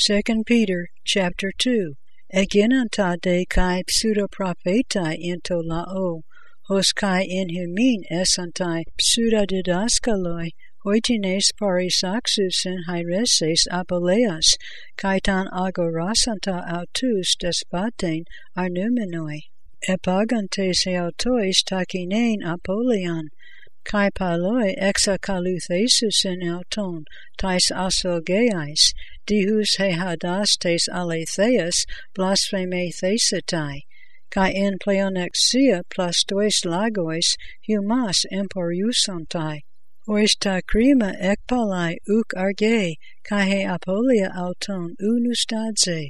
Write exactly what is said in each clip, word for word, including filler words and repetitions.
Second Peter chapter two. Eginanta de kai pseudopropheta into lao, hos kai in humin esantai pseudodidaskaloi, hoitines parisaxus en hyreses apoleas, kaitan agorasanta autus despaten arnumenoi, epagantes eautois takinein apoleon, kai paloi exacaluthesus en auton, tais asogeais, dihus he hadas tes aletheus blaspheme thesitai, kai en pleonexia plastois lagois humas emporiusantai, ois ta crema ekpalai uk arge, kai he apolia auton unustadze,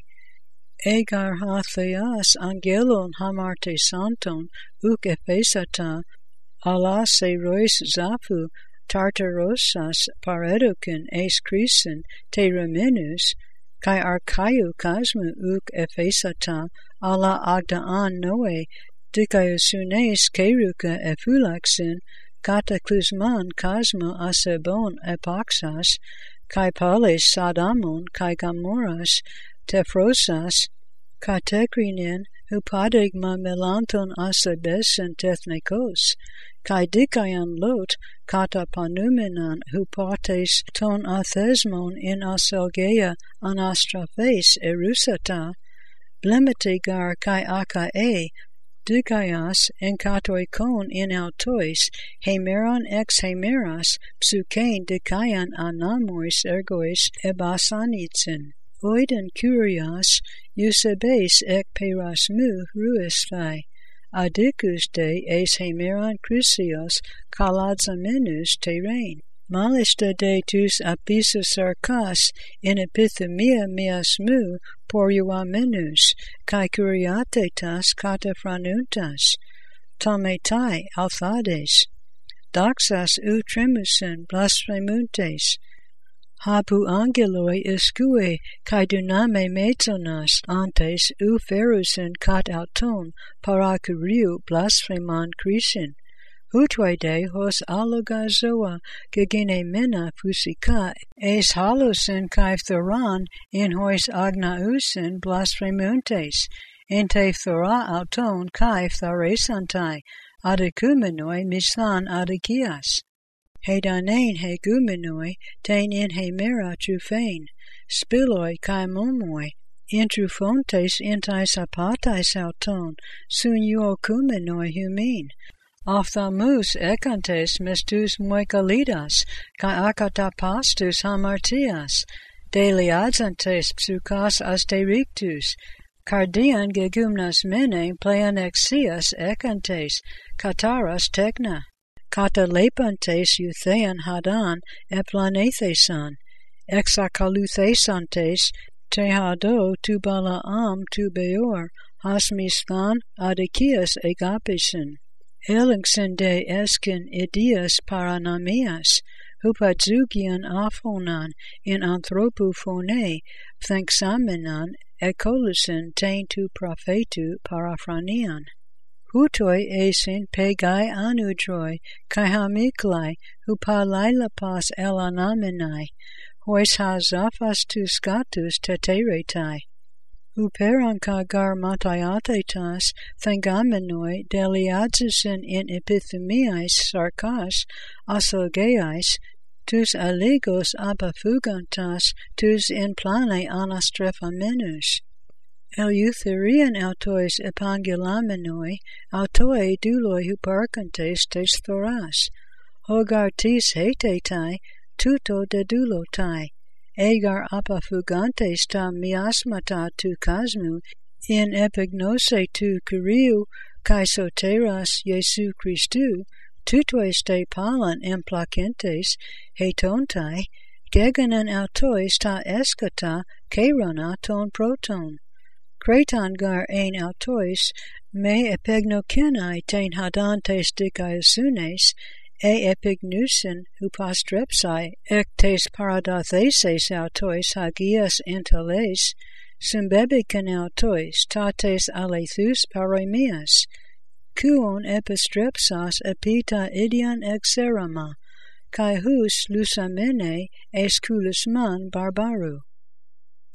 egar ha theas angelon hamarte santon uk ephesata, ala se rois zaphu tartarosas paredokin eis krisen te remenus, kai archaiu kasmu uk ephesata, ala agdaan noe, dikaiusunes keruka ephulaxin, cataclysman kasmu asebon epaxas, kai pales sadamon kai gamoras, tephrosas, katekrinen, hupadigma melanton asebesen tethnikos, kai dikaion lot kata panumenon hupates ton athesmon in aselgeia anastraphes erusata, blemetigar kai akae, dikaios en katoikon in autois, hemeron ex hemeras, psukein dikaion anamois ergois ebasanitsin, oiden kurios, eusebes ek perasmu ruestai, adicus de eis hemeron crucios kaladzamenus terrain, malista de tus apisus arcas in epithemia miasmu poruamenus, kai curiatetas catafranuntas, tometai althades, doxas u tremusen blasphemuntes, hapu angeloi iskue kai duname metzonas antes u ferusen kat auton parakuriu blaspheman krisin, hutwaide hos alogazoa gegene mena fusika eis halosen kai thoran in hos agnausen blasphemuntes, ente thora auton kai tharesantai, adekumenoi misan adikias. Hedanein hegumenoi, tein in hemera trufain, spiloi kai momoi, intrufontes intais apatais auton, sun uokumenoi humin, ophthalmus ekantes mestus moikalidas, kai akatapastus hamartias, deliadzantes psukas asterictus, cardian gegumnas mene pleonexias ekantes, kataras tekna, katalepantes euthean hadan eplanethesan, exacaluthesantes tehado tu balaam tu beor, hasmistan adikias egapisen, elixen de eskin idias paranamias, hupadzugian aphonan in anthropophone, phenxamenan ekolusen tein tu prophetu paraphranian. Hutoi esin pegai anudroi, kai hamiklai, hupalailapas elanamenai, hois hazafas tu scatus teteretai, huperanka gar mataiatetas, thengamenoi, deliadzusen in epithemiais sarkas, asogeais, tus aligos abafugantas, tus in plane anastrepamenus. Eleutherian autois epangulamenoi, autoi duloi huparcantes tes thoras, hogartis hetetai, tuto dedulotai, egar apafugantes ta miasmata tu kasmu, in epignose tu kuriu, kai soteras Jesu Christu, tutois te palan emplacentes, hetontai, geganen autois ta escata, kerona ton proton. Cretan gar ein autois, me epignokenai tein hadantes dikaiusunes, e epignusen hupastrepsai, ek tes paradatheses autois hagias entales, symbebican autois, tates alethus paremias, kuon epistrepsas epita idian exerama, kai hus lusamene esculusman barbaru.